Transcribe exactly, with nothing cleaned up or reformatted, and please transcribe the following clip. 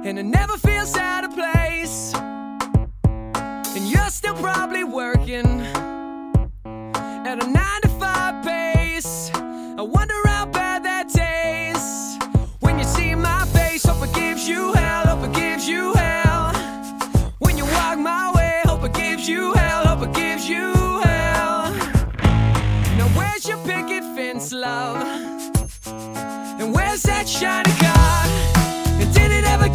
and it never feels out of place. And you're still probably working at a nine to five pace. I wonder how bad that tastes when you see my face. Hope it gives you hell, hope it gives you hell. When you walk my way, hope it gives you hell, hope it gives you hell. Now where's your picket fence, love? And where's that shiny